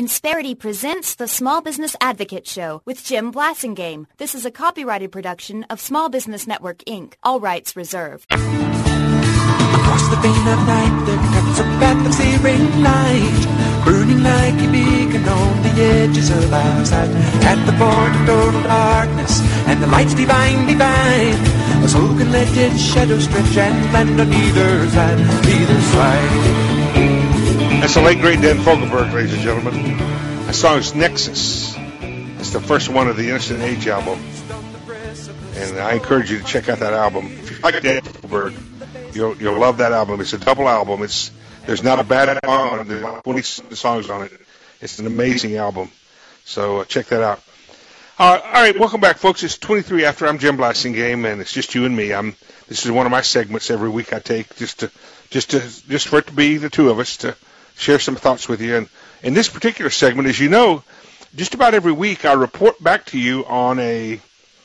Insperity presents the Small Business Advocate Show with Jim Blasingame. This is a copyrighted production of Small Business Network, Inc. All rights reserved. Across the vein of night, there cuts a path of searing light, burning like a beacon on the edges of our sight. At the border of total darkness, and the light's divine, divine. A soul can let its shadow stretch and land on either side, either side. That's the late, great Dan Fogelberg, ladies and gentlemen. That song is Nexus. It's the first one of the Innocent Age album. And I encourage you to check out that album. If you like Dan Fogelberg, you'll love that album. It's a double album. There's not a bad song on it. There's like 20 songs on it. It's an amazing album. So check that out. All right, welcome back, folks. It's 23 after. I'm Jim Blasingame, and it's just you and me. This is one of my segments every week I take just for it to be the two of us to share some thoughts with you. And in this particular segment, as you know, just about every week I report back to you on the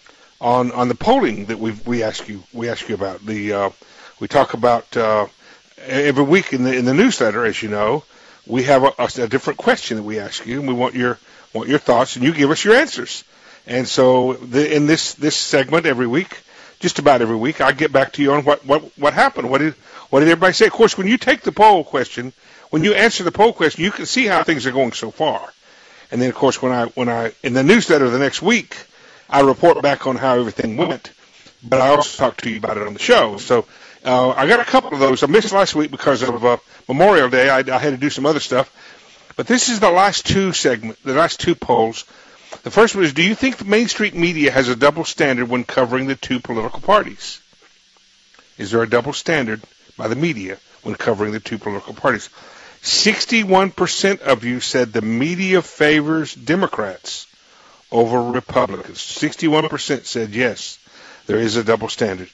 polling that we ask you about. We talk about every week in the newsletter, as you know, we have a different question that we ask you, and we want your thoughts, and you give us your answers. And so in this segment every week, just about every week, I get back to you on what happened. What did everybody say? Of course, when you take the poll question, when you answer the poll question, you can see how things are going so far. And then, of course, when I in the newsletter the next week, I report back on how everything went. But I also talk to you about it on the show. So I got a couple of those. I missed last week because of Memorial Day. I had to do some other stuff. But this is the last two polls. The first one is, do you think the Main Street media has a double standard when covering the two political parties? Is there a double standard by the media when covering the two political parties? 61% of you said the media favors Democrats over Republicans. 61% said yes, there is a double standard.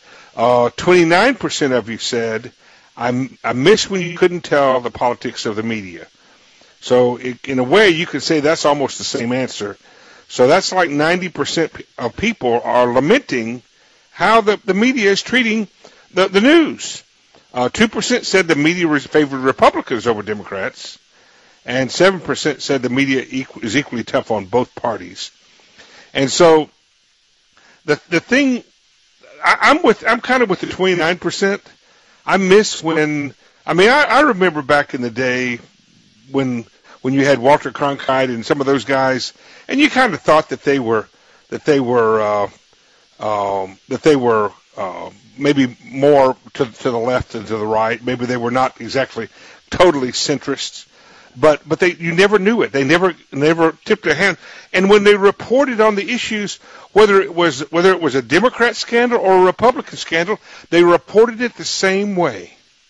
29% of you said, I miss when you couldn't tell the politics of the media. So in a way, you could say that's almost the same answer. So that's like 90% of people are lamenting how the media is treating the news. 2% said the media favored Republicans over Democrats, and 7% said the media is equally tough on both parties. And so the thing, I'm kind of with the 29%. I miss I remember back in the day when you had Walter Cronkite and some of those guys, and you kind of thought that they were maybe more to the left and to the right. Maybe they were not exactly totally centrists, but you never knew it. They never tipped their hand. And when they reported on the issues, whether it was a Democrat scandal or a Republican scandal, they reported it the same way.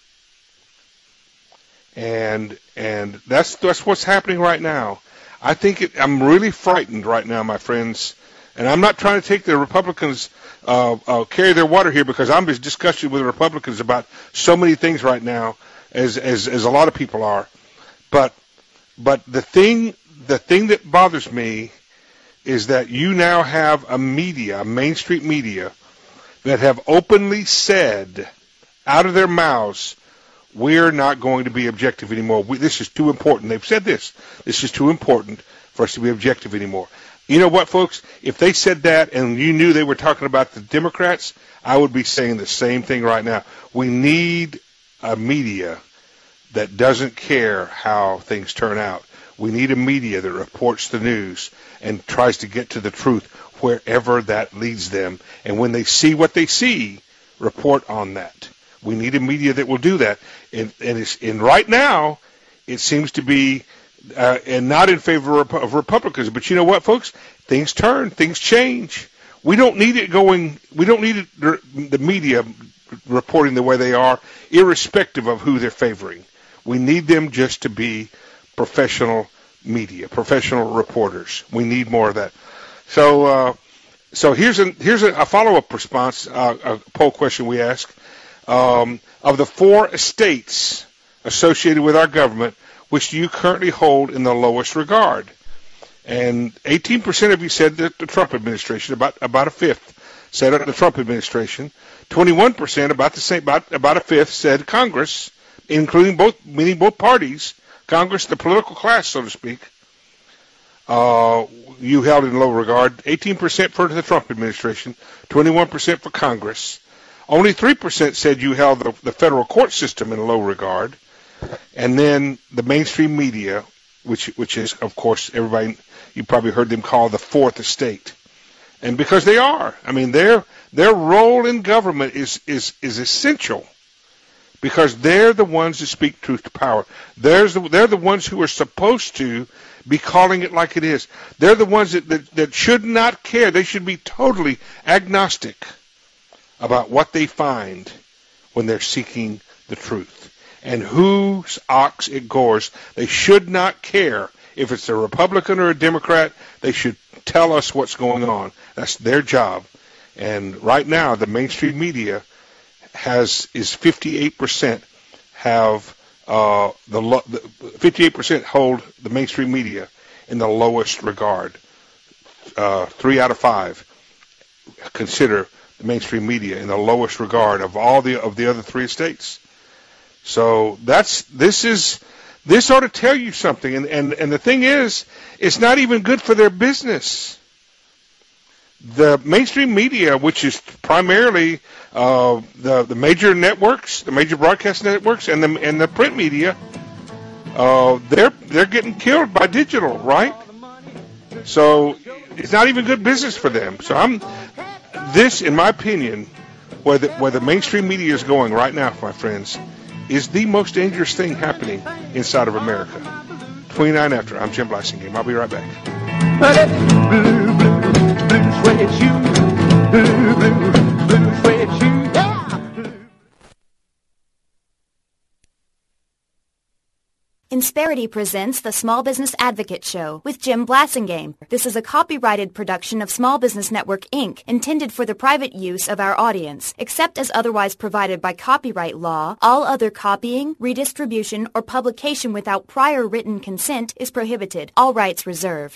And that's what's happening right now. I think I'm really frightened right now, my friends. And I'm not trying to take the Republicans carry their water here, because I'm just discussing with the Republicans about so many things right now, as a lot of people are. But the thing that bothers me is that you now have a Main Street media, that have openly said out of their mouths, we're not going to be objective anymore. This is too important. They've said this. This is too important for us to be objective anymore. You know what, folks? If they said that and you knew they were talking about the Democrats, I would be saying the same thing right now. We need a media that doesn't care how things turn out. We need a media that reports the news and tries to get to the truth wherever that leads them. And when they see what they see, report on that. We need a media that will do that. And right now, it seems to be and not in favor of Republicans. But you know what, folks? Things turn. Things change. We don't need the media reporting the way they are, irrespective of who they're favoring. We need them just to be professional media, professional reporters. We need more of that. So here's a follow-up response, a poll question we ask. Of the 4 estates associated with our government, which do you currently hold in the lowest regard? And 18% of you said that the Trump administration, about a fifth, said the Trump administration. 21%, about the same, about a fifth, said Congress, including meaning both parties, Congress, the political class, so to speak. you held in low regard. 18% for the Trump administration, 21% for Congress. Only 3% said you held the federal court system in low regard. And then the mainstream media, which is, of course, everybody, you probably heard them call the fourth estate. And because they are, I mean, their role in government is essential, because they're the ones that speak truth to power. They're the ones who are supposed to be calling it like it is. They're the ones that should not care. They should be totally agnostic about what they find when they're seeking the truth. And whose ox it gores. They should not care if it's a Republican or a Democrat. They should tell us what's going on. That's their job. And right now, the mainstream media is 58% have 58% hold the mainstream media in the lowest regard. 3 out of 5 consider the mainstream media in the lowest regard of all the other 3 states. So this ought to tell you something. And the thing is, it's not even good for their business. The mainstream media, which is primarily the major networks, the major broadcast networks, and the print media, they're getting killed by digital, right? So it's not even good business for them. So this, in my opinion, where the mainstream media is going right now, my friends, is the most dangerous thing happening inside of America. 29 after. I'm Jim Blasingame. I'll be right back. Blue, blue, blue suede shoes. Blue, blue, blue suede shoes. Yeah. Insperity presents the Small Business Advocate Show with Jim Blasingame. This is a copyrighted production of Small Business Network, Inc., intended for the private use of our audience. Except as otherwise provided by copyright law, all other copying, redistribution, or publication without prior written consent is prohibited. All rights reserved.